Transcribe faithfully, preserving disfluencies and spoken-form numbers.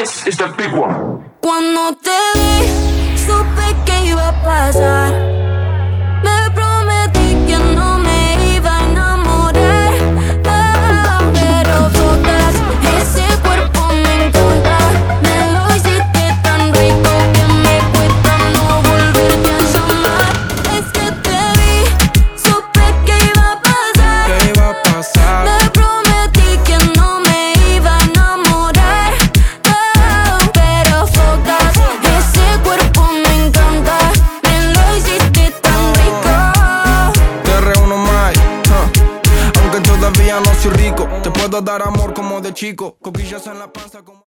This is the big one. Cuando te vi, supe que iba a pasar. Me prometí que no me iba a enamorar. Ah, pero todas, ese cuerpo me encanta. Me lo hiciste tan rico que me cuesta no volverte a llamar. Es que te vi, supe que iba a pasar. ¿Qué iba a pasar? Me prometí que no me iba a enamorar. Ah, pero todas, ese cuerpo me encanta. Me lo hiciste tan rico. Te reúno más, huh. Aunque todavía no soy rico, te puedo dar amor como de chico. Coquillas en la panza como